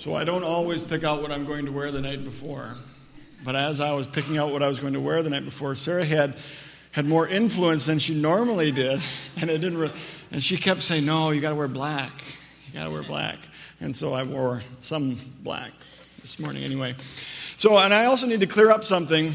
So I don't always pick out what I'm going to wear the night before. But as I was picking out what I was going to wear the night before, Sarah had more influence than she normally did. And it didn't. And she kept saying, "No, you got to wear black. You got to wear black." And so I wore some black this morning anyway. So, and I also need to clear up something.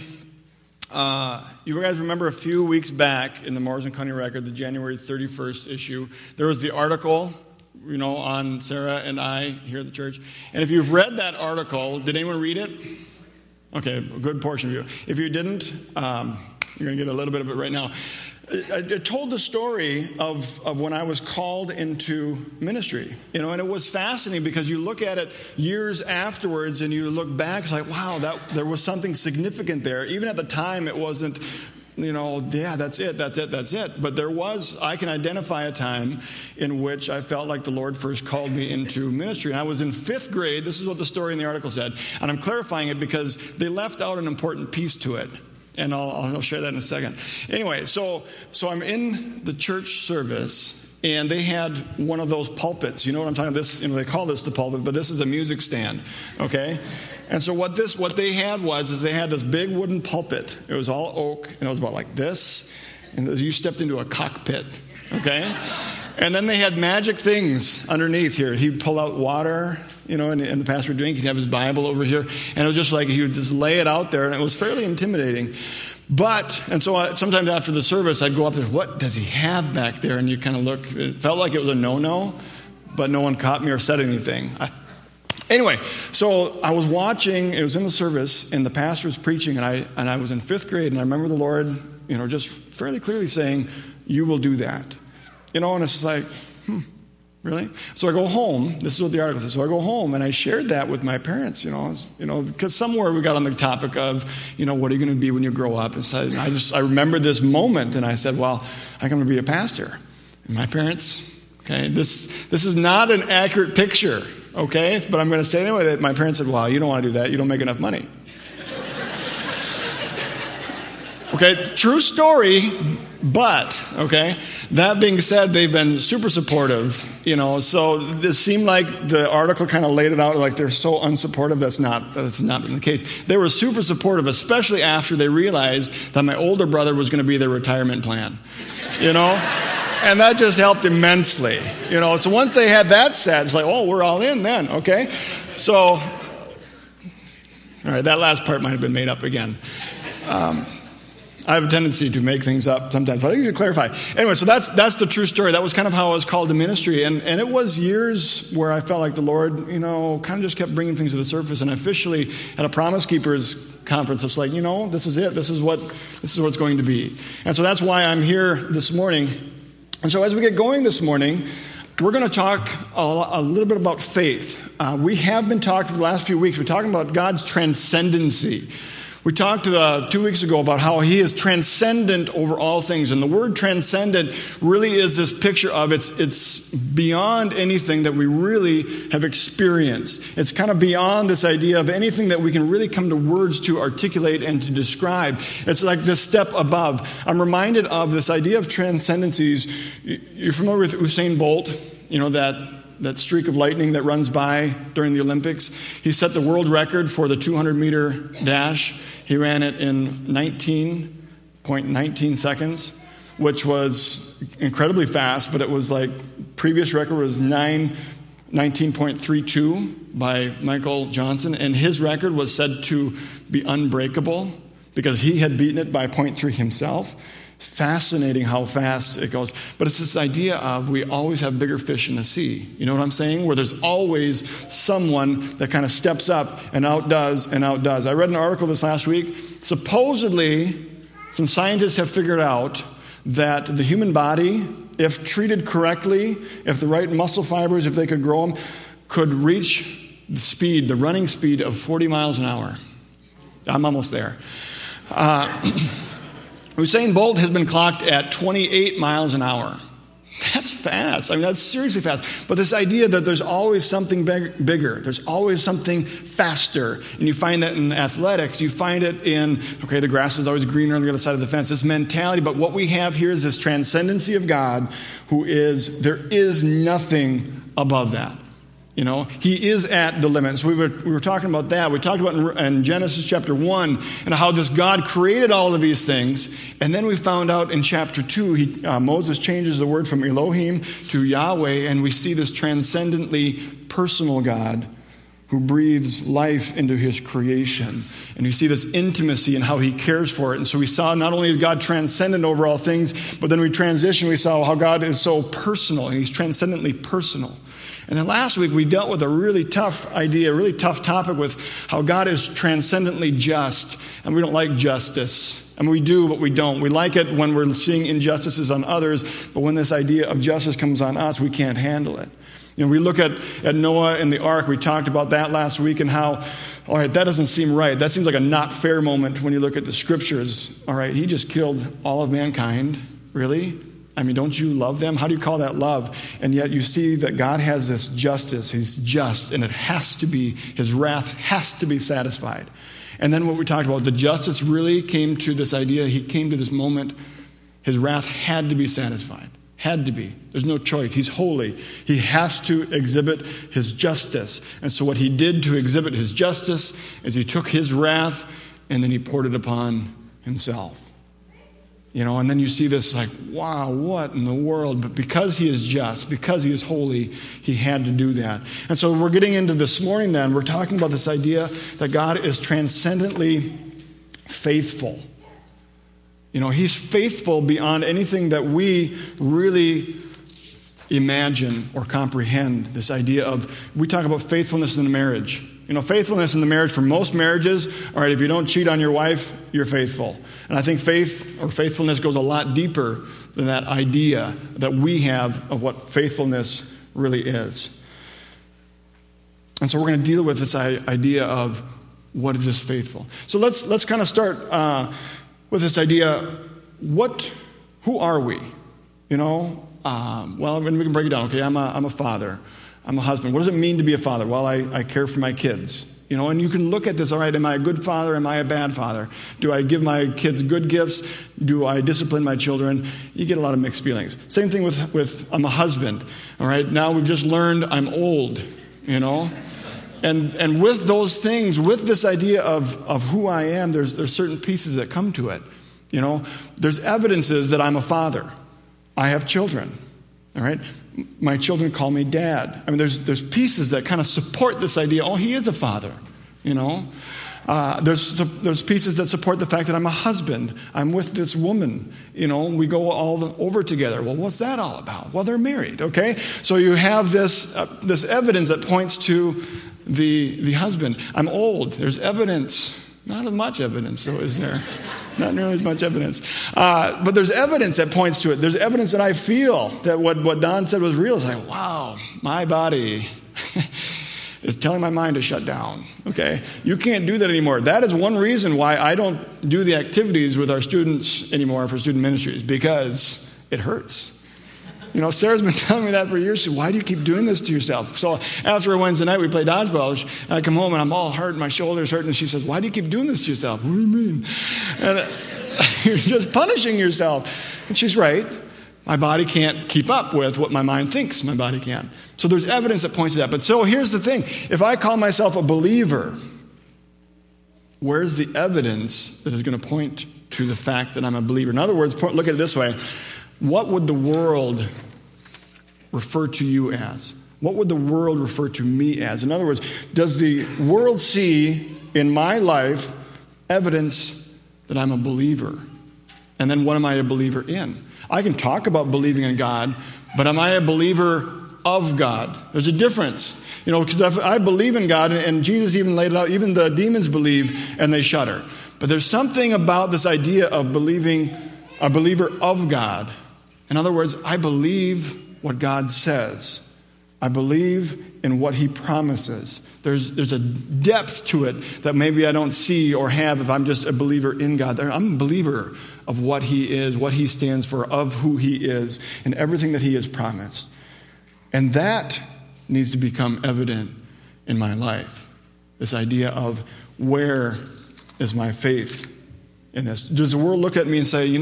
You guys remember a few weeks back in the Morrison County Record, the January 31st issue, there was the article, on Sarah and I here at the church. And if you've read that article, did anyone read it? Okay, a good portion of you. If you didn't, you're going to get a little bit of it right now. It told the story of when I was called into ministry, and it was fascinating because you look at it years afterwards and you look back, it's like, wow, there was something significant there. Even at the time, it wasn't, that's it. But I can identify a time in which I felt like the Lord first called me into ministry. And I was in 5th grade. This is what the story in the article said. And I'm clarifying it because they left out an important piece to it. And I'll share that in a second. Anyway, so I'm in the church service, and they had one of those pulpits. You know what I'm talking about? This, they call this the pulpit, but this is a music stand, okay? And so what they had was they had this big wooden pulpit. It was all oak, and it was about like this, and you stepped into a cockpit, okay? And then they had magic things underneath here. He'd pull out water, and the pastor would drink. He'd have his Bible over here. And it was just like he would just lay it out there, and it was fairly intimidating. And so sometimes after the service, I'd go up there, what does he have back there? And you kind of look. It felt like it was a no-no, but no one caught me or said anything. Anyway, so I was watching. It was in the service, and the pastor was preaching, and I was in 5th grade, and I remember the Lord, just fairly clearly saying, "You will do that." And it's just like, really? So I go home. This is what the article says. So I go home, and I shared that with my parents, because somewhere we got on the topic of, what are you going to be when you grow up? And so I remember this moment, and I said, well, I'm going to be a pastor. And my parents, okay, this is not an accurate picture, okay? But I'm going to say anyway that my parents said, well, you don't want to do that. You don't make enough money. Okay, true story. But, okay, that being said, they've been super supportive, so it seemed like the article kind of laid it out like they're so unsupportive. That's not been the case. They were super supportive, especially after they realized that my older brother was going to be their retirement plan, and that just helped immensely, So once they had that set, it's like, oh, we're all in then, okay? So, all right, that last part might have been made up again. I have a tendency to make things up sometimes, but I need to clarify. Anyway, so that's the true story. That was kind of how I was called to ministry. And it was years where I felt like the Lord, kind of just kept bringing things to the surface. And officially at a Promise Keepers conference, it's like, this is it. This is what's going to be. And so that's why I'm here this morning. And so as we get going this morning, we're going to talk a little bit about faith. We have been talking for the last few weeks. We're talking about God's transcendency. We talked 2 weeks ago about how he is transcendent over all things. And the word transcendent really is this picture of it's beyond anything that we really have experienced. It's kind of beyond this idea of anything that we can really come to words to articulate and to describe. It's like this step above. I'm reminded of this idea of transcendencies. You're familiar with Usain Bolt? That streak of lightning that runs by during the Olympics. He set the world record for the 200-meter dash. He ran it in 19.19 seconds, which was incredibly fast, but it was like previous record was 19.32 by Michael Johnson, and his record was said to be unbreakable because he had beaten it by 0.3 himself. Fascinating how fast it goes. But it's this idea of we always have bigger fish in the sea. You know what I'm saying? Where there's always someone that kind of steps up and outdoes and outdoes. I read an article this last week. Supposedly, some scientists have figured out that the human body, if treated correctly, if the right muscle fibers, if they could grow them, could reach the running speed of 40 miles an hour. I'm almost there. Usain Bolt has been clocked at 28 miles an hour. That's fast. That's seriously fast. But this idea that there's always something bigger, there's always something faster, and you find that in athletics, you find it in, the grass is always greener on the other side of the fence, this mentality. But what we have here is this transcendency of God, there is nothing above that. He is at the limit. So we were talking about that. We talked about in Genesis chapter 1 and how this God created all of these things. And then we found out in chapter 2, Moses changes the word from Elohim to Yahweh, and we see this transcendently personal God who breathes life into his creation. And you see this intimacy and how he cares for it. And so we saw not only is God transcendent over all things, but then we saw how God is so personal, and he's transcendently personal. And then last week we dealt with a really tough idea, a really tough topic with how God is transcendently just, and we don't like justice. I mean, we do, but we don't. We like it when we're seeing injustices on others, but when this idea of justice comes on us, we can't handle it. We look at Noah and the ark. We talked about that last week and how, all right, that doesn't seem right. That seems like a not fair moment when you look at the scriptures. All right, he just killed all of mankind. Really? I mean, don't you love them? How do you call that love? And yet you see that God has this justice. He's just, and it has to be, his wrath has to be satisfied. And then what we talked about, the justice really came to this idea. He came to this moment. His wrath had to be satisfied. Had to be. There's no choice. He's holy. He has to exhibit his justice. And so what he did to exhibit his justice is he took his wrath and then he poured it upon himself. And then you see this like, wow, what in the world? But because he is just, because he is holy, he had to do that. And so we're getting into this morning then, we're talking about this idea that God is transcendently faithful. He's faithful beyond anything that we really imagine or comprehend. This idea of, we talk about faithfulness in the marriage. Faithfulness in the marriage, for most marriages, all right, if you don't cheat on your wife, you're faithful. And I think faith or faithfulness goes a lot deeper than that idea that we have of what faithfulness really is. And so we're going to deal with this idea of what is this faithful. So let's kind of start with this idea, who are we? Well, we can break it down. Okay, I'm a father. I'm a husband. What does it mean to be a father? Well, I care for my kids. And you can look at this, all right, am I a good father? Am I a bad father? Do I give my kids good gifts? Do I discipline my children? You get a lot of mixed feelings. Same thing with I'm a husband. All right, now we've just learned I'm old, And with those things, with this idea of who I am, there's certain pieces that come to it. There's evidences that I'm a father. I have children. All right? My children call me dad. I mean, there's pieces that kind of support this idea, he is a father, There's pieces that support the fact that I'm a husband. I'm with this woman, we go all over together. Well, what's that all about? Well, they're married, okay? So you have this evidence that points to the husband. I'm old. There's evidence. Not as much evidence, though, is there? Not nearly as much evidence. But there's evidence that points to it. There's evidence that I feel that what Don said was real. It's like, wow, my body is telling my mind to shut down. Okay? You can't do that anymore. That is one reason why I don't do the activities with our students anymore for student ministries, because it hurts. Sarah's been telling me that for years. She said, why do you keep doing this to yourself? So after a Wednesday night, we play dodgeball. And I come home and I'm all hurt, my shoulder's hurt. And she says, why do you keep doing this to yourself? What do you mean? And you're just punishing yourself. And she's right. My body can't keep up with what my mind thinks my body can. So there's evidence that points to that. But so here's the thing. If I call myself a believer, where's the evidence that is going to point to the fact that I'm a believer? In other words, look at it this way. What would the world refer to you as? What would the world refer to me as? In other words, does the world see in my life evidence that I'm a believer? And then what am I a believer in? I can talk about believing in God, but am I a believer of God? There's a difference. Because if I believe in God, and Jesus even laid it out, even the demons believe and they shudder. But there's something about this idea of believing a believer of God. In other words, I believe what God says. I believe in what he promises. There's a depth to it that maybe I don't see or have if I'm just a believer in God. I'm a believer of what he is, what he stands for, of who he is, and everything that he has promised. And that needs to become evident in my life. This idea of, where is my faith in this? Does the world look at me and say,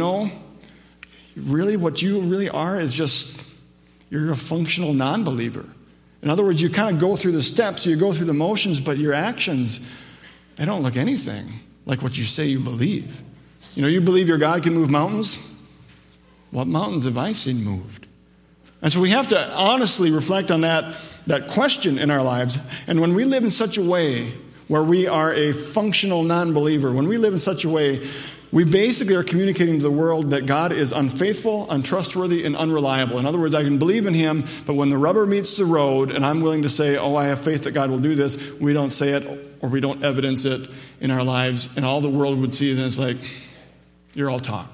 really what you really are is just, you're a functional non-believer. In other words, you kind of go through the steps, you go through the motions, but your actions, they don't look anything like what you say you believe. You believe your God can move mountains? What mountains have I seen moved? And so we have to honestly reflect on that question in our lives. And when we live in such a way where we are a functional non-believer, when we live in such a way, we basically are communicating to the world that God is unfaithful, untrustworthy, and unreliable. In other words, I can believe in him, but when the rubber meets the road and I'm willing to say, I have faith that God will do this, we don't say it or we don't evidence it in our lives, and all the world would see it, and it's like, you're all talk.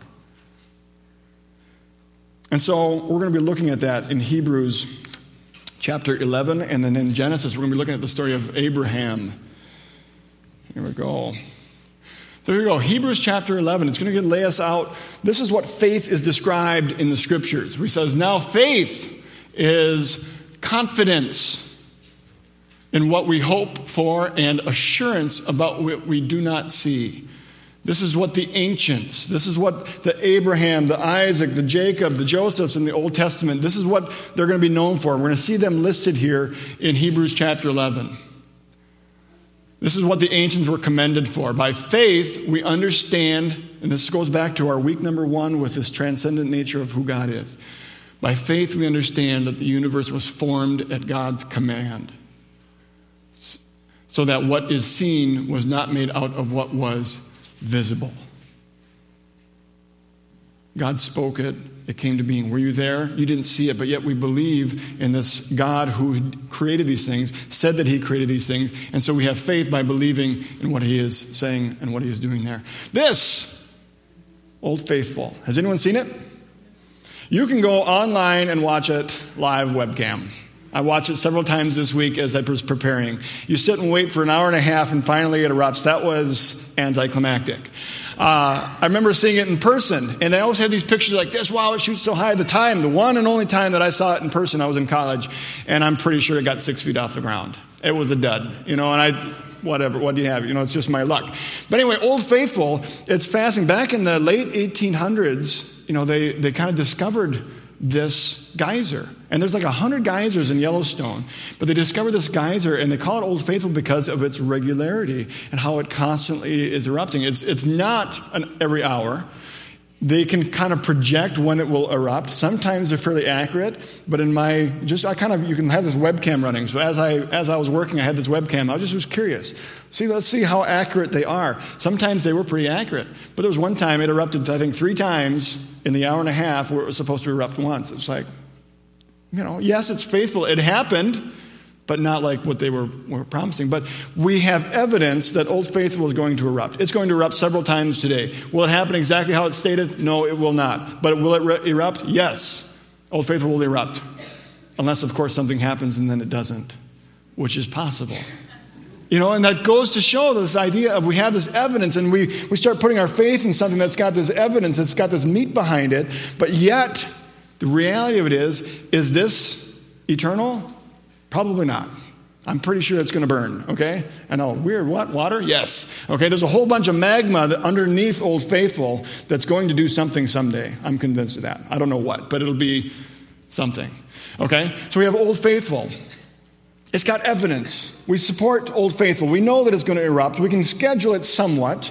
And so we're going to be looking at that in Hebrews chapter 11, and then in Genesis, we're going to be looking at the story of Abraham. Here we go. There we go. Hebrews chapter 11. It's going to lay us out. This is what faith is described in the scriptures. He says, now faith is confidence in what we hope for and assurance about what we do not see. This is what the ancients, this is what the Abraham, the Isaac, the Jacob, the Josephs in the Old Testament, this is what they're going to be known for. We're going to see them listed here in Hebrews chapter 11. This is what the ancients were commended for. By faith, we understand, and this goes back to our week number 1 with this transcendent nature of who God is. By faith, we understand that the universe was formed at God's command, so that what is seen was not made out of what was visible. God spoke it. It came to being. Were you there? You didn't see it, but yet we believe in this God who created these things, said that he created these things, and so we have faith by believing in what he is saying and what he is doing there. This, Old Faithful. Has anyone seen it? You can go online and watch it live webcam. I watched it several times this week as I was preparing. You sit and wait for an hour and a half, and finally it erupts. That was anticlimactic. I remember seeing it in person, and they always had these pictures like this. Wow, it shoots so high. The one and only time that I saw it in person, I was in college, and I'm pretty sure it got 6 feet off the ground. It was a dud, and whatever, what do you have? It's just my luck. But anyway, Old Faithful, it's fascinating. Back in the late 1800s, they kind of discovered this geyser. And there's like 100 geysers in Yellowstone. But they discovered this geyser, and they call it Old Faithful because of its regularity and how it constantly is erupting. It's not every hour. They can kind of project when it will erupt. Sometimes they're fairly accurate, but you can have this webcam running. So as I was working, I had this webcam. I just was curious. Let's see how accurate they are. Sometimes they were pretty accurate, but there was one time it erupted, I think 3 times in the hour and a half where it was supposed to erupt once. It's like, yes, it's faithful. It happened, but not like what they were promising. But we have evidence that Old Faithful is going to erupt. It's going to erupt several times today. Will it happen exactly how it's stated? No, it will not. But will it erupt? Yes. Old Faithful will erupt. Unless, of course, something happens and then it doesn't, which is possible. And that goes to show this idea of we have this evidence, and we start putting our faith in something that's got this evidence, that's got this meat behind it, but yet the reality of it is this eternal? Probably not. I'm pretty sure it's going to burn, okay? I know, weird, what? Water? Yes. Okay, there's a whole bunch of magma underneath Old Faithful that's going to do something someday. I'm convinced of that. I don't know what, but it'll be something, okay? So we have Old Faithful. It's got evidence. We support Old Faithful. We know that it's going to erupt. We can schedule it somewhat,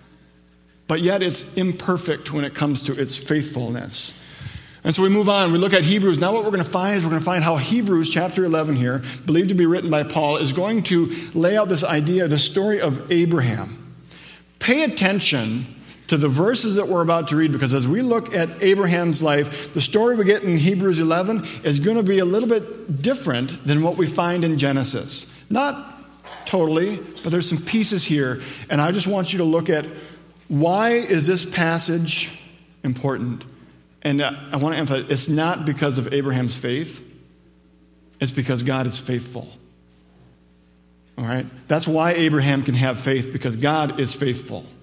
but yet it's imperfect when it comes to its faithfulness. And so we move on. We look at Hebrews. Now what we're going to find is we're going to find how Hebrews chapter 11 here, believed to be written by Paul, is going to lay out this idea, the story of Abraham. Pay attention to the verses that we're about to read, because as we look at Abraham's life, the story we get in Hebrews 11 is going to be a little bit different than what we find in Genesis. Not totally, but there's some pieces here. And I just want you to look at why is this passage important. And I want to emphasize, it's not because of Abraham's faith. It's because God is faithful. All right? That's why Abraham can have faith, because God is faithful.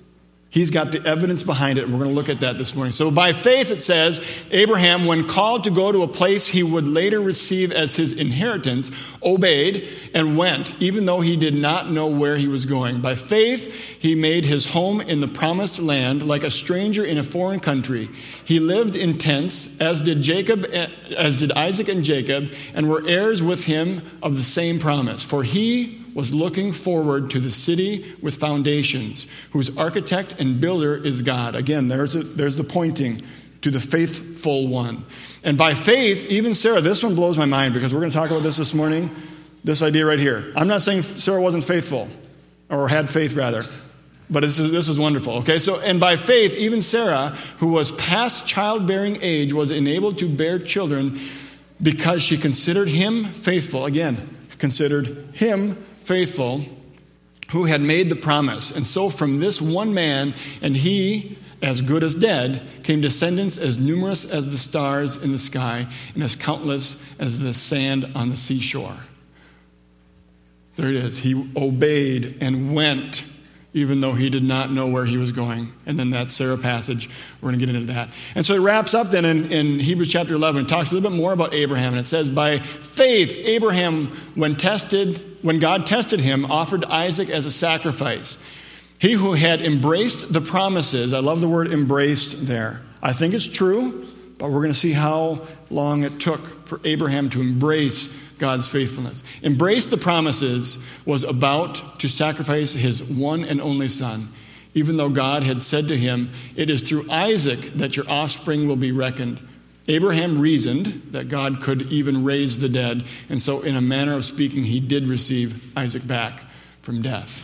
He's got the evidence behind it, and we're going to look at that this morning. So by faith, it says, Abraham, when called to go to a place he would later receive as his inheritance, obeyed and went, even though he did not know where he was going. By faith, he made his home in the promised land, like a stranger in a foreign country. He lived in tents, as did Isaac and Jacob, and were heirs with him of the same promise. For he was looking forward to the city with foundations, whose architect and builder is God. Again, there's the pointing to the faithful one. And by faith, even Sarah, this one blows my mind because we're going to talk about this morning, this idea right here. I'm not saying Sarah wasn't faithful, or had faith rather, but this is wonderful. Okay, so, and by faith, even Sarah, who was past childbearing age, was enabled to bear children because she considered him faithful. Again, considered him faithful, who had made the promise. And so from this one man, and he, as good as dead, came descendants as numerous as the stars in the sky and as countless as the sand on the seashore. There it is. He obeyed and went, even though he did not know where he was going. And then that Sarah passage, we're going to get into that. And so it wraps up then in Hebrews chapter 11. It talks a little bit more about Abraham. And it says, by faith, Abraham, when God tested him, offered Isaac as a sacrifice. He who had embraced the promises, I love the word embraced there. I think it's true, but we're going to see how long it took for Abraham to embrace God's faithfulness. Embrace the promises was about to sacrifice his one and only son, even though God had said to him, it is through Isaac that your offspring will be reckoned. Abraham reasoned that God could even raise the dead, and so in a manner of speaking, he did receive Isaac back from death.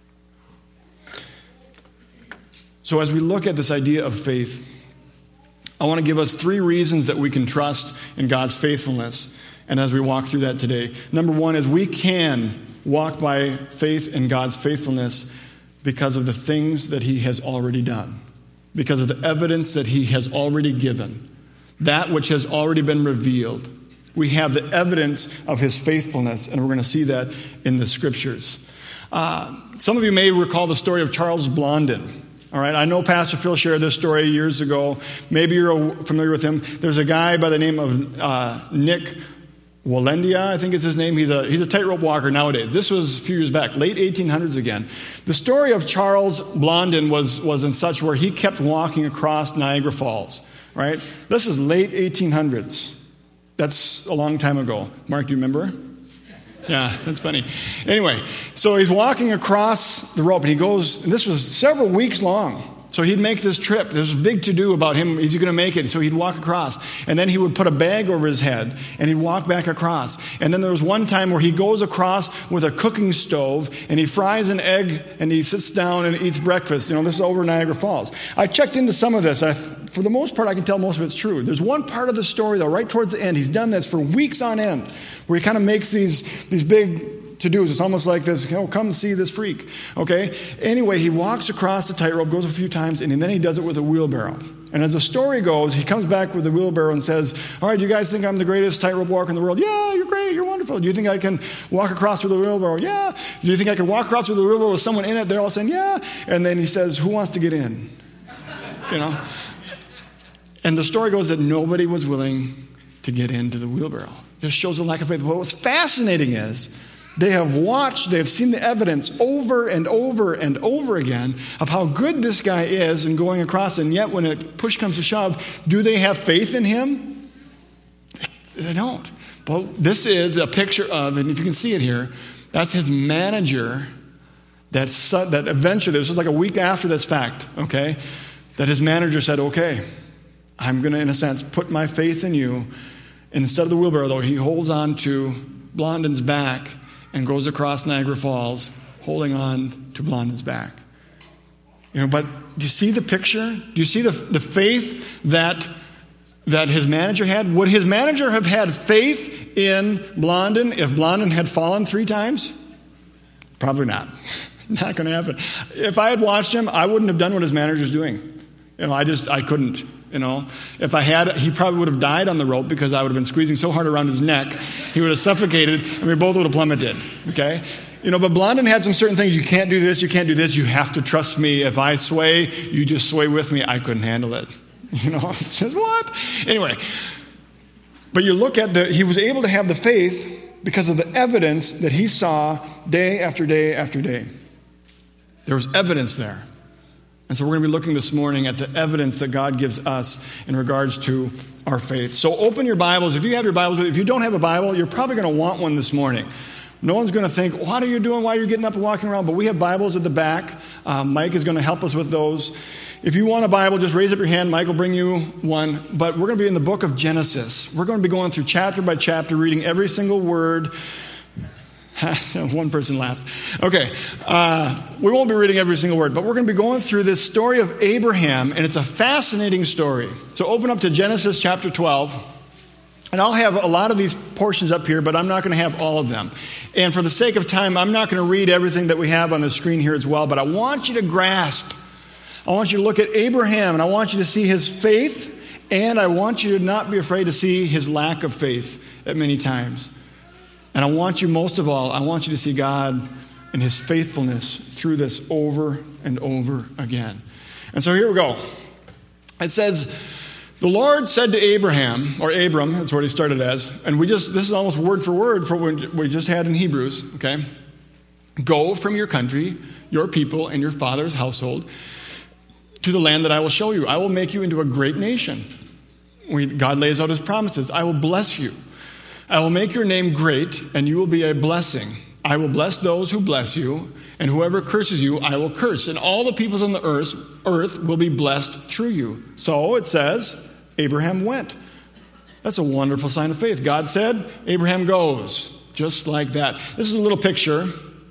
So as we look at this idea of faith, I want to give us 3 reasons that we can trust in God's faithfulness. And as we walk through that today, number 1 is we can walk by faith in God's faithfulness because of the things that he has already done, because of the evidence that he has already given, that which has already been revealed. We have the evidence of his faithfulness, and we're going to see that in the scriptures. Some of you may recall the story of Charles Blondin. All right, I know Pastor Phil shared this story years ago. Maybe you're familiar with him. There's a guy by the name of Nick Wallendia, I think is his name. He's a tightrope walker nowadays. This was a few years back, late 1800s again. The story of Charles Blondin was in such where he kept walking across Niagara Falls, right? This is late 1800s. That's a long time ago. Mark, do you remember? Yeah, that's funny. Anyway, so he's walking across the rope, and he goes, and this was several weeks long. So he'd make this trip. There's a big to-do about him. Is he going to make it? So he'd walk across. And then he would put a bag over his head, and he'd walk back across. And then there was one time where he goes across with a cooking stove, and he fries an egg, and he sits down and eats breakfast. You know, this is over Niagara Falls. I checked into some of this. For the most part, I can tell most of it's true. There's one part of the story, though, right towards the end. He's done this for weeks on end, where he kind of makes these big to-dos. It's almost like this, come see this freak, okay? Anyway, he walks across the tightrope, goes a few times, and then he does it with a wheelbarrow. And as the story goes, he comes back with the wheelbarrow and says, all right, do you guys think I'm the greatest tightrope walker in the world? Yeah, you're great, you're wonderful. Do you think I can walk across with a wheelbarrow? Yeah. Do you think I can walk across with a wheelbarrow with someone in it? They're all saying, yeah. And then he says, who wants to get in? You know? And the story goes that nobody was willing to get into the wheelbarrow. Just shows a lack of faith. But what's fascinating is, they have seen the evidence over and over and over again of how good this guy is in going across, and yet when push comes to shove, do they have faith in him? They don't. Well, this is a picture of, and if you can see it here, that's his manager that eventually, this is like a week after this fact, okay, that his manager said, okay, I'm going to, in a sense, put my faith in you. Instead of the wheelbarrow, though, he holds on to Blondin's back and goes across Niagara Falls, holding on to Blondin's back. You know, but do you see the picture? Do you see the faith that his manager had? Would his manager have had faith in Blondin if Blondin had fallen 3 times? Probably not. Not going to happen. If I had watched him, I wouldn't have done what his manager's doing. You know, I couldn't. You know, if I had, he probably would have died on the rope because I would have been squeezing so hard around his neck, he would have suffocated, and we both would have plummeted, okay? But Blondin had some certain things. You can't do this, you can't do this. You have to trust me. If I sway, you just sway with me. I couldn't handle it. It's just what? Anyway, but you look at he was able to have the faith because of the evidence that he saw day after day after day. There was evidence there. And so we're going to be looking this morning at the evidence that God gives us in regards to our faith. So open your Bibles. If you have your Bibles, if you don't have a Bible, you're probably going to want one this morning. No one's going to think, what are you doing? Why are you getting up and walking around? But we have Bibles at the back. Mike is going to help us with those. If you want a Bible, just raise up your hand. Mike will bring you one. But we're going to be in the book of Genesis. We're going to be going through chapter by chapter, reading every single word. One person laughed. Okay. We won't be reading every single word, but we're going to be going through this story of Abraham, and it's a fascinating story. So open up to Genesis chapter 12. And I'll have a lot of these portions up here, but I'm not going to have all of them. And for the sake of time, I'm not going to read everything that we have on the screen here as well, but I want you to grasp. I want you to look at Abraham, and I want you to see his faith, and I want you to not be afraid to see his lack of faith at many times. And I want you, most of all, I want you to see God and his faithfulness through this over and over again. And so here we go. It says, the Lord said to Abraham, or Abram, that's what he started as, and this is almost word for word for what we just had in Hebrews, okay? Go from your country, your people, and your father's household to the land that I will show you. I will make you into a great nation. God lays out his promises. I will bless you. I will make your name great, and you will be a blessing. I will bless those who bless you, and whoever curses you, I will curse. And all the peoples on the earth will be blessed through you. So it says, Abraham went. That's a wonderful sign of faith. God said, Abraham goes. Just like that. This is a little picture.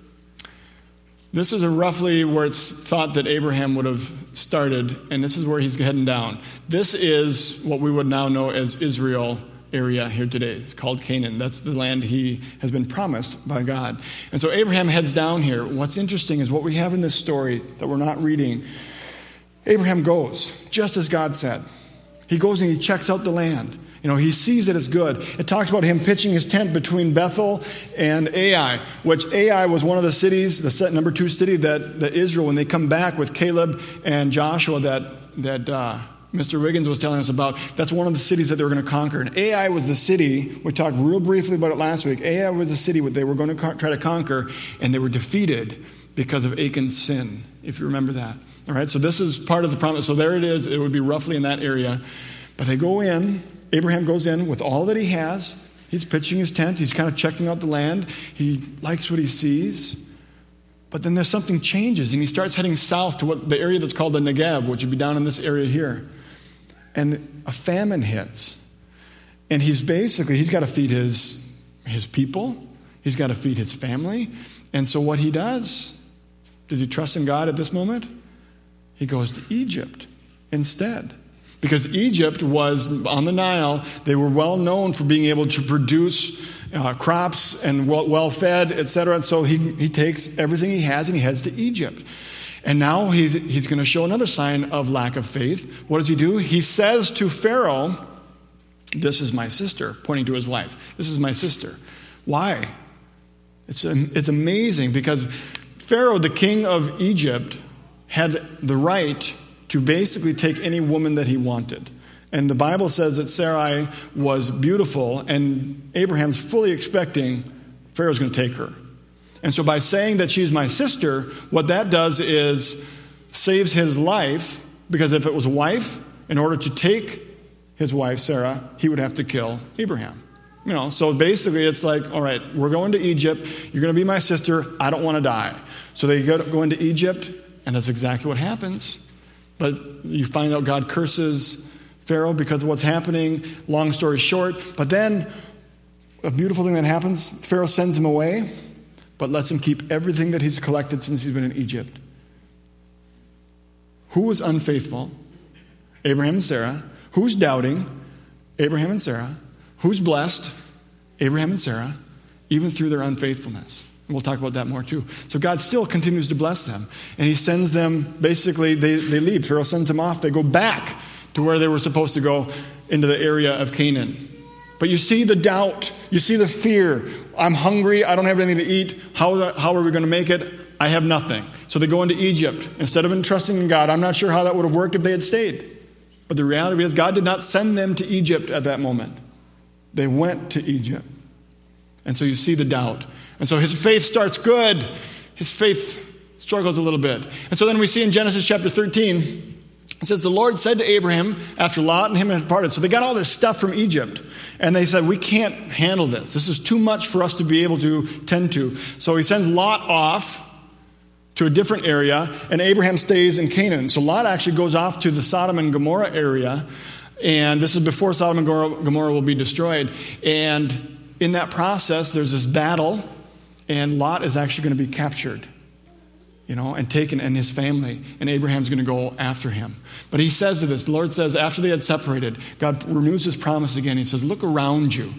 This is roughly where it's thought that Abraham would have started, and this is where he's heading down. This is what we would now know as Israel area here today. It's called Canaan. That's the land he has been promised by God. And so Abraham heads down here. What's interesting is what we have in this story that we're not reading. Abraham goes, just as God said. He goes and he checks out the land. He sees that it's good. It talks about him pitching his tent between Bethel and Ai, which Ai was one of the cities, the number 2 city that Israel, when they come back with Caleb and Joshua that Mr. Wiggins was telling us about, that's one of the cities that they were going to conquer. And Ai was the city, we talked real briefly about it last week, Ai was the city they were going to try to conquer, and they were defeated because of Achan's sin, if you remember that. All right, so this is part of the promise. So there it is. It would be roughly in that area. But they go in, Abraham goes in with all that he has. He's pitching his tent. He's kind of checking out the land. He likes what he sees. But then there's something changes, and he starts heading south to the area that's called the Negev, which would be down in this area here. And a famine hits. And he's got to feed his people. He's got to feed his family. And so what he does he trust in God at this moment? He goes to Egypt instead. Because Egypt was on the Nile. They were well known for being able to produce crops and well fed, etc. And so he takes everything he has and he heads to Egypt. And now he's going to show another sign of lack of faith. What does he do? He says to Pharaoh, this is my sister, pointing to his wife. This is my sister. Why? It's amazing because Pharaoh, the king of Egypt, had the right to basically take any woman that he wanted. And the Bible says that Sarai was beautiful, and Abraham's fully expecting Pharaoh's going to take her. And so by saying that she's my sister, what that does is saves his life, because if it was a wife, in order to take his wife, Sarah, he would have to kill Abraham. So basically it's like, all right, we're going to Egypt. You're going to be my sister. I don't want to die. So they go into Egypt, and that's exactly what happens. But you find out God curses Pharaoh because of what's happening. Long story short. But then a beautiful thing that happens, Pharaoh sends him away, but lets him keep everything that he's collected since he's been in Egypt. Who was unfaithful? Abraham and Sarah. Who's doubting? Abraham and Sarah. Who's blessed? Abraham and Sarah, even through their unfaithfulness. And we'll talk about that more too. So God still continues to bless them. And he sends them, basically, they leave. Pharaoh sends them off. They go back to where they were supposed to go, into the area of Canaan. But you see the doubt. You see the fear. I'm hungry. I don't have anything to eat. How are we going to make it? I have nothing. So they go into Egypt. Instead of entrusting in God, I'm not sure how that would have worked if they had stayed. But the reality is God did not send them to Egypt at that moment. They went to Egypt. And so you see the doubt. And so his faith starts good. His faith struggles a little bit. And so then we see in Genesis chapter 13, it says, the Lord said to Abraham, after Lot and him had departed. So they got all this stuff from Egypt. And they said, we can't handle this. This is too much for us to be able to tend to. So he sends Lot off to a different area, and Abraham stays in Canaan. So Lot actually goes off to the Sodom and Gomorrah area. And this is before Sodom and Gomorrah will be destroyed. And in that process, there's this battle, and Lot is actually going to be captured, and taken, and his family, and Abraham's going to go after him. But he says to this, the Lord says, after they had separated, God renews his promise again. He says, look around you.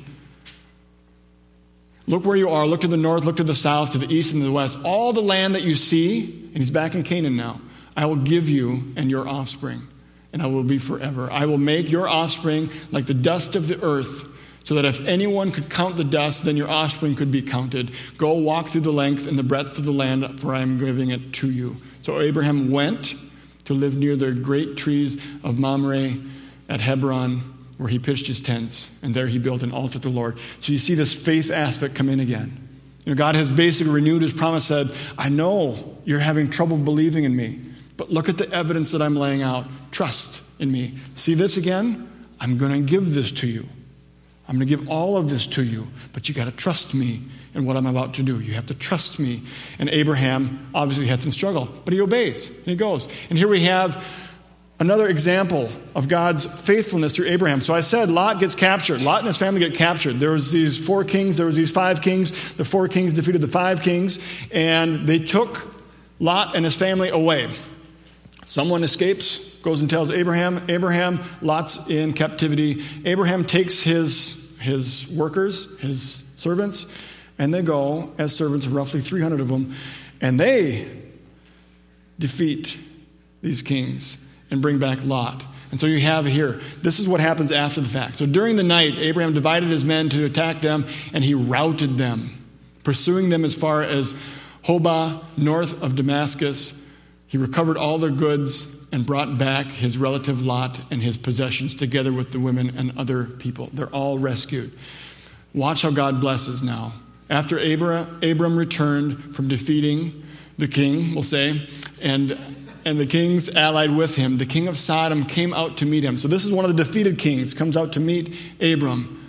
Look where you are. Look to the north, look to the south, to the east and the west. All the land that you see, and he's back in Canaan now, I will give you and your offspring, and I will be forever. I will make your offspring like the dust of the earth, so that if anyone could count the dust, then your offspring could be counted. Go walk through the length and the breadth of the land, for I am giving it to you. So Abraham went to live near the great trees of Mamre at Hebron, where he pitched his tents, and there he built an altar to the Lord. So you see this faith aspect come in again. God has basically renewed his promise, said, I know you're having trouble believing in me, but look at the evidence that I'm laying out. Trust in me. See this again? I'm going to give this to you. I'm going to give all of this to you, but you got to trust me in what I'm about to do. You have to trust me. And Abraham obviously had some struggle, but he obeys, and he goes. And here we have another example of God's faithfulness through Abraham. So I said Lot gets captured. Lot and his family get captured. There was these 4 kings. There was these 5 kings. The 4 kings defeated the 5 kings, and they took Lot and his family away. Someone escapes, goes and tells Abraham, Lot's in captivity. Abraham takes his workers, his servants, and they go as servants, roughly 300 of them, and they defeat these kings and bring back Lot. And so you have here, this is what happens after the fact. So during the night, Abraham divided his men to attack them, and he routed them, pursuing them as far as Hobah, north of Damascus. He recovered all their goods and brought back his relative Lot and his possessions together with the women and other people. They're all rescued. Watch how God blesses now. After Abram returned from defeating the king, we'll say, and the kings allied with him, the king of Sodom came out to meet him. So this is one of the defeated kings, comes out to meet Abram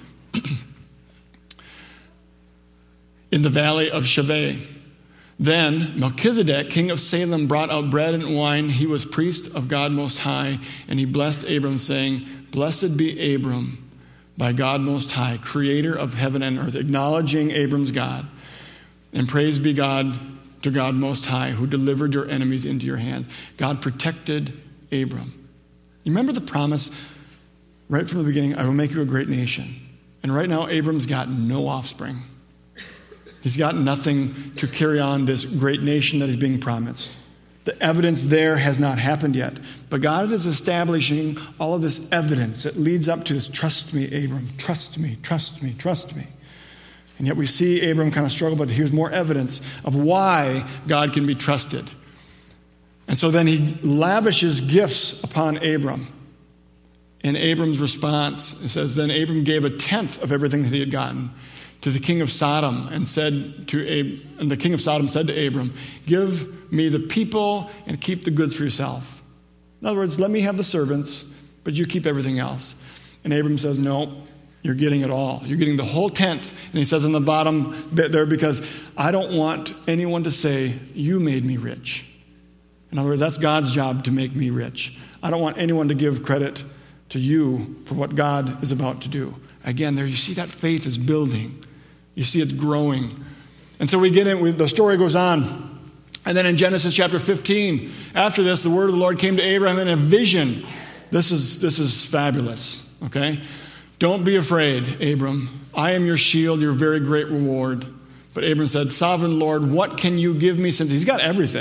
in the valley of Shaveh. Then Melchizedek, king of Salem, brought out bread and wine. He was priest of God Most High, and he blessed Abram, saying, Blessed be Abram by God Most High, creator of heaven and earth, acknowledging Abram's God. And praise be God to God Most High, who delivered your enemies into your hands. God protected Abram. You remember the promise right from the beginning, I will make you a great nation. And right now, Abram's got no offspring. He's got nothing to carry on this great nation that is being promised. The evidence there has not happened yet. But God is establishing all of this evidence that leads up to this, trust me, Abram, trust me, trust me, trust me. And yet we see Abram kind of struggle, but here's more evidence of why God can be trusted. And so then he lavishes gifts upon Abram. And Abram's response, it says, then Abram gave 1/10 of everything that he had gotten to the king of Sodom, and the king of Sodom said to Abram, give me the people and keep the goods for yourself. In other words, let me have the servants, but you keep everything else. And Abram says, no, you're getting it all. You're getting the whole 10th. And he says on the bottom bit there, because I don't want anyone to say, you made me rich. In other words, that's God's job to make me rich. I don't want anyone to give credit to you for what God is about to do. Again, there you see that faith is building. You see it's growing. And so we get in, the story goes on. And then in Genesis chapter 15, after this, the word of the Lord came to Abraham in a vision. This is fabulous, okay? Don't be afraid, Abram. I am your shield, your very great reward. But Abram said, Sovereign Lord, what can you give me? Since he's got everything.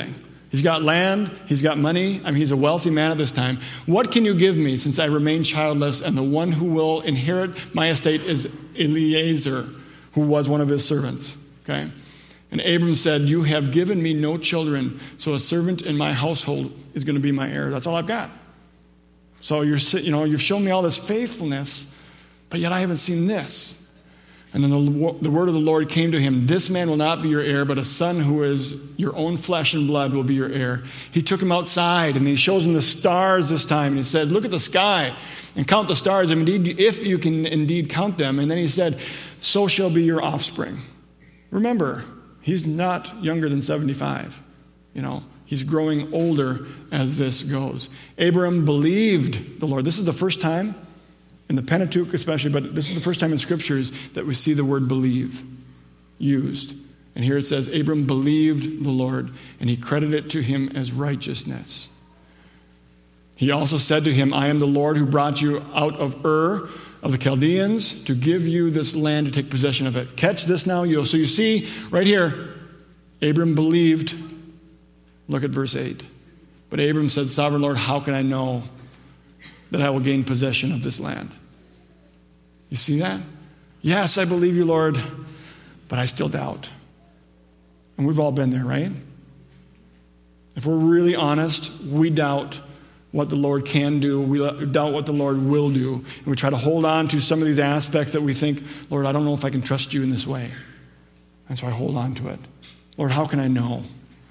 He's got land, he's got money. I mean, he's a wealthy man at this time. What can you give me since I remain childless, and the one who will inherit my estate is Eliezer, who was one of his servants? Okay? And Abram said, you have given me no children, so a servant in my household is going to be my heir. That's all I've got. So you've shown me all this faithfulness, but yet I haven't seen this. And then the word of the Lord came to him, this man will not be your heir, but a son who is your own flesh and blood will be your heir. He took him outside, and he shows him the stars this time. And he said, look at the sky and count the stars, indeed, if you can indeed count them. And then he said, so shall be your offspring. Remember, he's not younger than 75. He's growing older as this goes. Abram believed the Lord. This is the first time in the Pentateuch especially, but this is the first time in Scriptures that we see the word believe used. And here it says, Abram believed the Lord, and he credited it to him as righteousness. He also said to him, I am the Lord who brought you out of Ur of the Chaldeans to give you this land to take possession of it. Catch this now, so you see right here, Abram believed. Look at verse 8. But Abram said, Sovereign Lord, how can I know that I will gain possession of this land? You see that? Yes, I believe you, Lord, but I still doubt. And we've all been there, right? If we're really honest, we doubt what the Lord can do. We doubt what the Lord will do. And we try to hold on to some of these aspects that we think, Lord, I don't know if I can trust you in this way. And so I hold on to it. Lord, how can I know?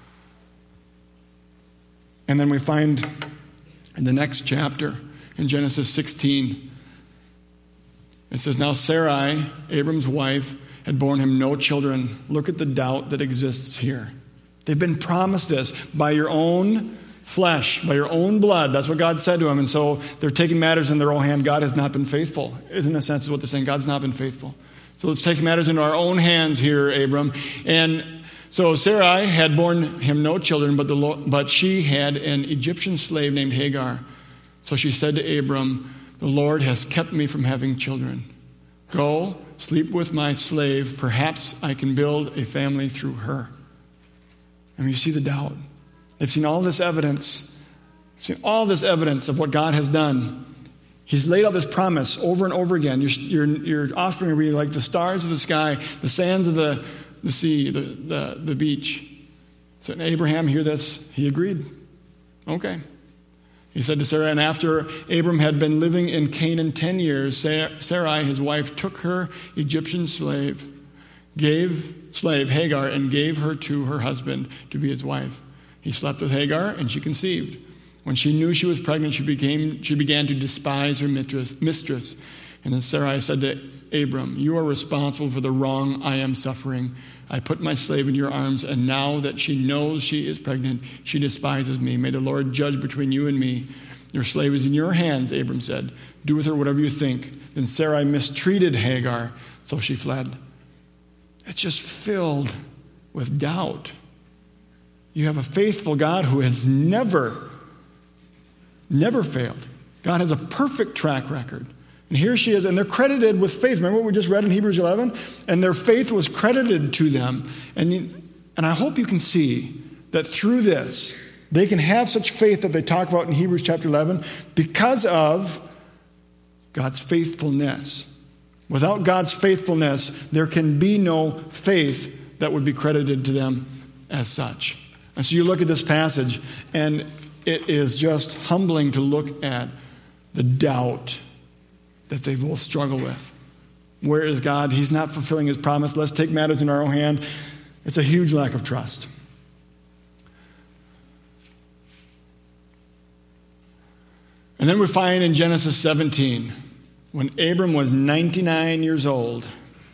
And then we find in the next chapter, in Genesis 16, it says, now Sarai, Abram's wife, had borne him no children. Look at the doubt that exists here. They've been promised this by your own flesh, by your own blood. That's what God said to him. And so they're taking matters in their own hand. God has not been faithful. In a sense, is what they're saying. God's not been faithful. So let's take matters into our own hands here, Abram. And so Sarai had borne him no children, but she had an Egyptian slave named Hagar. So she said to Abram, the Lord has kept me from having children. Go, sleep with my slave. Perhaps I can build a family through her. And you see the doubt. They've seen all this evidence. They've seen all this evidence of what God has done. He's laid out this promise over and over again. Your offspring will be like the stars of the sky, the sands of the sea, the beach. So Abraham, hear this? He agreed. Okay. He said to Sarah, and after Abram had been living in Canaan 10 years, Sarai, his wife, took her Egyptian slave Hagar, and gave her to her husband to be his wife. He slept with Hagar, and she conceived. When she knew she was pregnant, she began to despise her mistress. And then Sarai said to Abram, you are responsible for the wrong I am suffering. I put my slave in your arms, and now that she knows she is pregnant, she despises me. May the Lord judge between you and me. Your slave is in your hands, Abram said. Do with her whatever you think. Then Sarai mistreated Hagar, so she fled. It's just filled with doubt. You have a faithful God who has never failed. God has a perfect track record. And here she is, and they're credited with faith. Remember what we just read in Hebrews 11? And their faith was credited to them. And I hope you can see that through this, they can have such faith that they talk about in Hebrews chapter 11 because of God's faithfulness. Without God's faithfulness, there can be no faith that would be credited to them as such. And so you look at this passage, and it is just humbling to look at the doubt that they both struggle with. Where is God? He's not fulfilling his promise. Let's take matters in our own hand. It's a huge lack of trust. And then we find in Genesis 17, when Abram was 99 years old,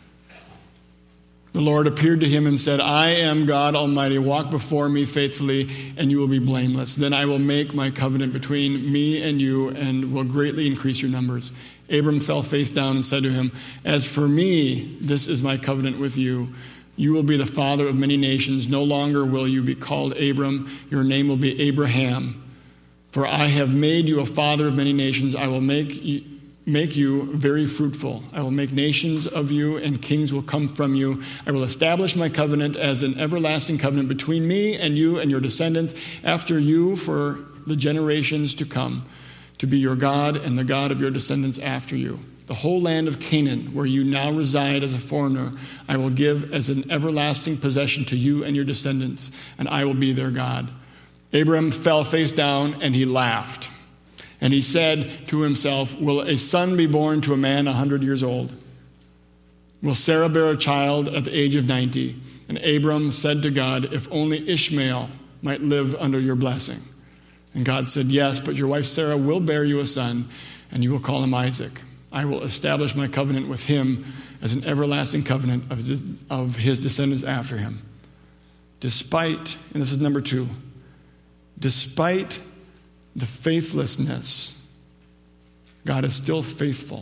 the Lord appeared to him and said, I am God Almighty. Walk before me faithfully, and you will be blameless. Then I will make my covenant between me and you, and will greatly increase your numbers. Abram fell face down and said to him, as for me, this is my covenant with you. You will be the father of many nations. No longer will you be called Abram. Your name will be Abraham. For I have made you a father of many nations. I will make make you very fruitful. I will make nations of you, and kings will come from you. I will establish my covenant as an everlasting covenant between me and you and your descendants after you for the generations to come, to be your God and the God of your descendants after you. The whole land of Canaan, where you now reside as a foreigner, I will give as an everlasting possession to you and your descendants, and I will be their God." Abram fell face down, and he laughed. And he said to himself, "Will a son be born to a man 100 years old? Will Sarah bear a child at the age of 90? And Abram said to God, "If only Ishmael might live under your blessing." And God said, "Yes, but your wife Sarah will bear you a son, and you will call him Isaac. I will establish my covenant with him as an everlasting covenant of his descendants after him." Despite, and this is number 2, despite the faithlessness, God is still faithful.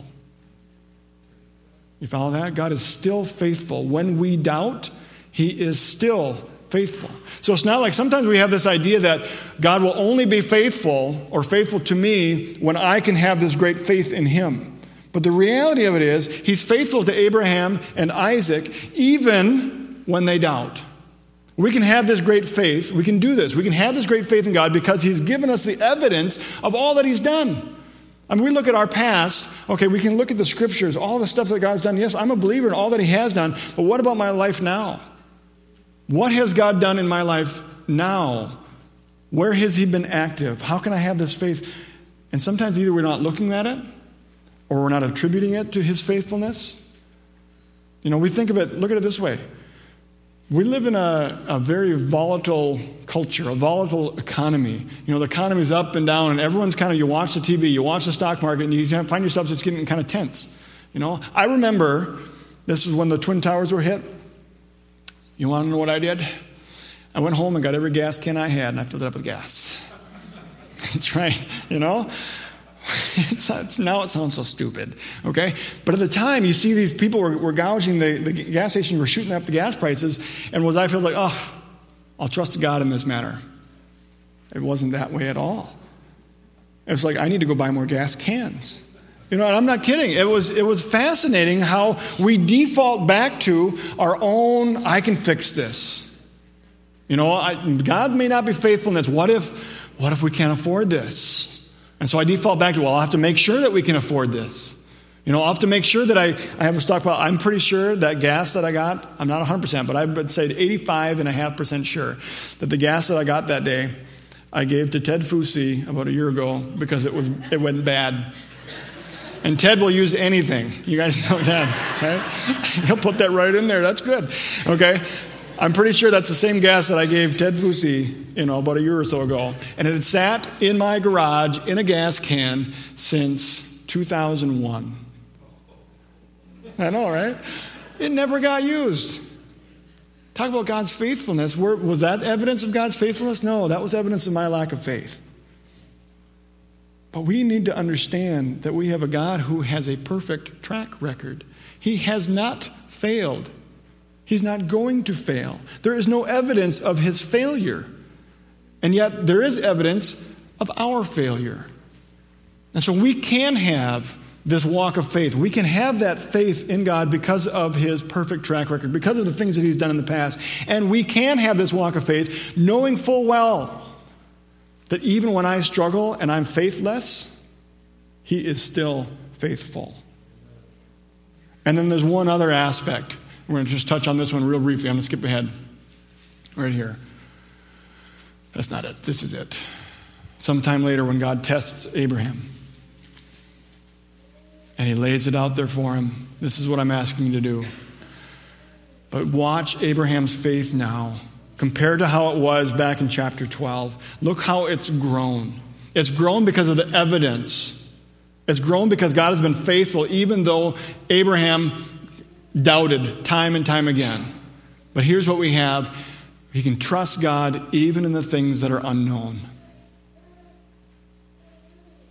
You follow that? God is still faithful. When we doubt, he is still faithful. So it's not like sometimes we have this idea that God will only be faithful or faithful to me when I can have this great faith in him. But the reality of it is, he's faithful to Abraham and Isaac even when they doubt. We can have this great faith. We can do this. We can have this great faith in God because he's given us the evidence of all that he's done. I mean, we look at our past. Okay, we can look at the scriptures, all the stuff that God's done. Yes, I'm a believer in all that he has done. But what about my life now? What has God done in my life now? Where has he been active? How can I have this faith? And sometimes either we're not looking at it or we're not attributing it to his faithfulness. You know, we think of it, look at it this way. We live in a very volatile culture, a volatile economy. You know, the economy's up and down, and everyone's kind of, you watch the TV, you watch the stock market, and you find yourself just getting kind of tense. You know, I remember, this is when the Twin Towers were hit. You want to know what I did? I went home and got every gas can I had, and I filled it up with gas. That's right, you know? Now it sounds so stupid, okay? But at the time, you see these people were gouging the gas station, were shooting up the gas prices, and was I feel like, oh, I'll trust God in this matter. It wasn't that way at all. It was like, I need to go buy more gas cans. You know, and I'm not kidding. It was fascinating how we default back to our own, I can fix this. You know, God may not be faithful in this. What if we can't afford this? And so I default back to, well, I'll have to make sure that we can afford this. You know, I'll have to make sure that I have a stockpile. I'm pretty sure that gas that I got, I'm not 100%, but I would say 85.5% sure that the gas that I got that day, I gave to Ted Fusi about a year ago because it went bad. And Ted will use anything. You guys know that, right? He'll put that right in there. That's good. Okay? I'm pretty sure that's the same gas that I gave Ted Fusi, about a year or so ago. And it had sat in my garage in a gas can since 2001. I know, right? It never got used. Talk about God's faithfulness. Was that evidence of God's faithfulness? No, that was evidence of my lack of faith. But we need to understand that we have a God who has a perfect track record. He has not failed. He's not going to fail. There is no evidence of his failure. And yet there is evidence of our failure. And so we can have this walk of faith. We can have that faith in God because of his perfect track record, because of the things that he's done in the past. And we can have this walk of faith knowing full well that even when I struggle and I'm faithless, he is still faithful. And then there's one other aspect. We're going to just touch on this one real briefly. I'm going to skip ahead. Right here. That's not it. This is it. Sometime later when God tests Abraham and he lays it out there for him, this is what I'm asking you to do. But watch Abraham's faith now compared to how it was back in chapter 12. Look how it's grown. It's grown because of the evidence. It's grown because God has been faithful even though Abraham doubted time and time again. But here's what we have. He can trust God even in the things that are unknown.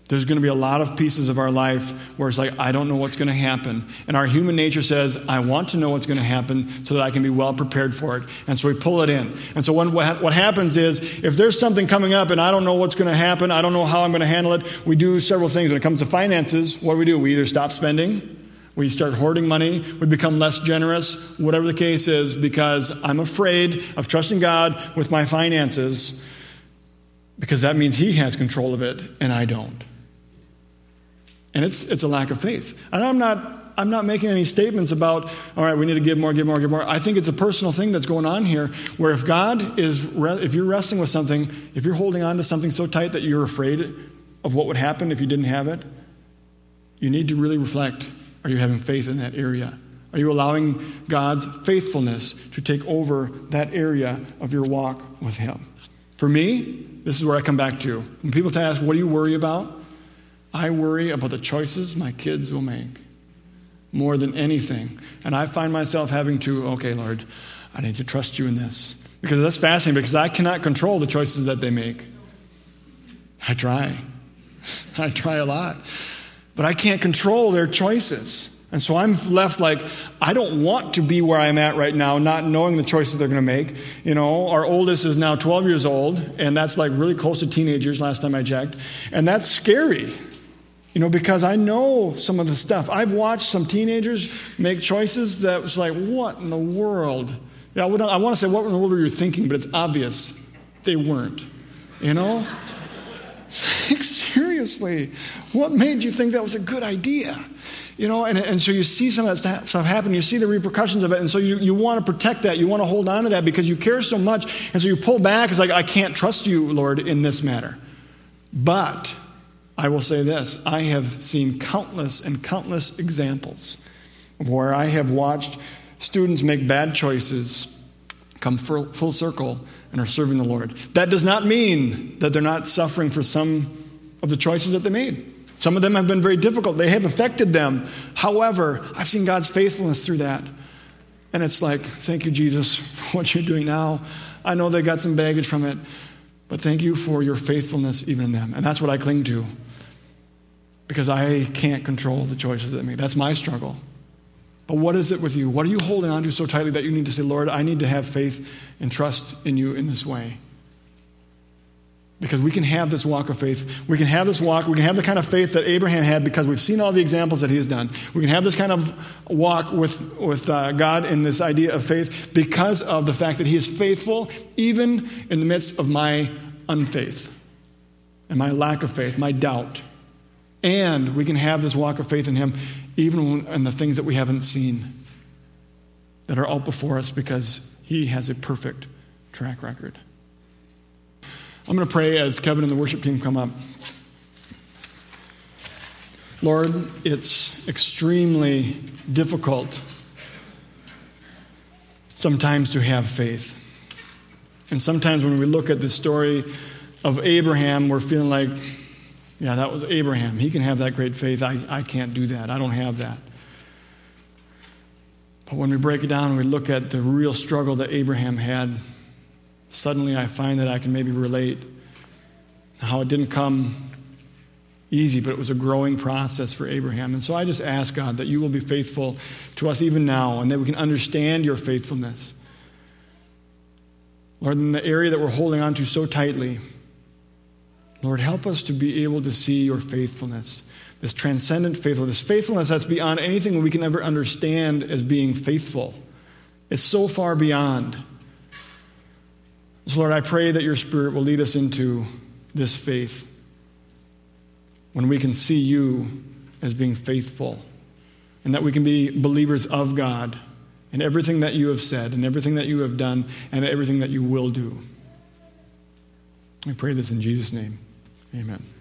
There's going to be a lot of pieces of our life where it's like, I don't know what's going to happen. And our human nature says, I want to know what's going to happen so that I can be well prepared for it. And so we pull it in. And so what happens is, if there's something coming up and I don't know what's going to happen, I don't know how I'm going to handle it, we do several things. When it comes to finances, what do? We either stop spending, we start hoarding money, we become less generous, whatever the case is, because I'm afraid of trusting God with my finances, because that means He has control of it and I don't. And it's a lack of faith. And I'm not making any statements about, all right, we need to give more. I think it's a personal thing that's going on here, where if you're wrestling with something, if you're holding on to something so tight that you're afraid of what would happen if you didn't have it, you need to really reflect. Are you having faith in that area? Are you allowing God's faithfulness to take over that area of your walk with Him? For me, this is where I come back to. When people ask, what do you worry about? I worry about the choices my kids will make more than anything. And I find myself having to, okay, Lord, I need to trust you in this. Because that's fascinating, because I cannot control the choices that they make. I try. I try a lot. But I can't control their choices. And so I'm left like, I don't want to be where I'm at right now, not knowing the choices they're going to make. You know, our oldest is now 12 years old, and that's like really close to teenagers last time I checked. And that's scary. You know, because I know some of the stuff. I've watched some teenagers make choices that was like, what in the world? Yeah, I want to say, what in the world were you thinking? But it's obvious they weren't. You know? Seriously, what made you think that was a good idea? You know, and so you see some of that stuff happen. You see the repercussions of it. And so you want to protect that. You want to hold on to that because you care so much. And so you pull back. It's like, I can't trust you, Lord, in this matter. But I will say this, I have seen countless and countless examples of where I have watched students make bad choices, come full circle, and are serving the Lord. That does not mean that they're not suffering for some of the choices that they made. Some of them have been very difficult. They have affected them. However, I've seen God's faithfulness through that. And it's like, thank you, Jesus, for what you're doing now. I know they got some baggage from it, but thank you for your faithfulness even in them. And that's what I cling to. Because I can't control the choices that I make. That's my struggle. But what is it with you? What are you holding on to so tightly that you need to say, Lord, I need to have faith and trust in you in this way? Because we can have this walk of faith. We can have this walk. We can have the kind of faith that Abraham had because we've seen all the examples that he has done. We can have this kind of walk with God in this idea of faith because of the fact that He is faithful even in the midst of my unfaith and my lack of faith, my doubt. And we can have this walk of faith in Him even in the things that we haven't seen that are out before us because He has a perfect track record. I'm going to pray as Kevin and the worship team come up. Lord, it's extremely difficult sometimes to have faith. And sometimes when we look at the story of Abraham, we're feeling like, yeah, that was Abraham. He can have that great faith. I can't do that. I don't have that. But when we break it down and we look at the real struggle that Abraham had, suddenly I find that I can maybe relate how it didn't come easy, but it was a growing process for Abraham. And so I just ask, God, that you will be faithful to us even now and that we can understand your faithfulness. Lord, in the area that we're holding on to so tightly, Lord, help us to be able to see your faithfulness, this transcendent faithfulness that's beyond anything we can ever understand as being faithful. It's so far beyond. So, Lord, I pray that your Spirit will lead us into this faith when we can see you as being faithful and that we can be believers of God in everything that you have said and everything that you have done and everything that you will do. I pray this in Jesus' name. Amen.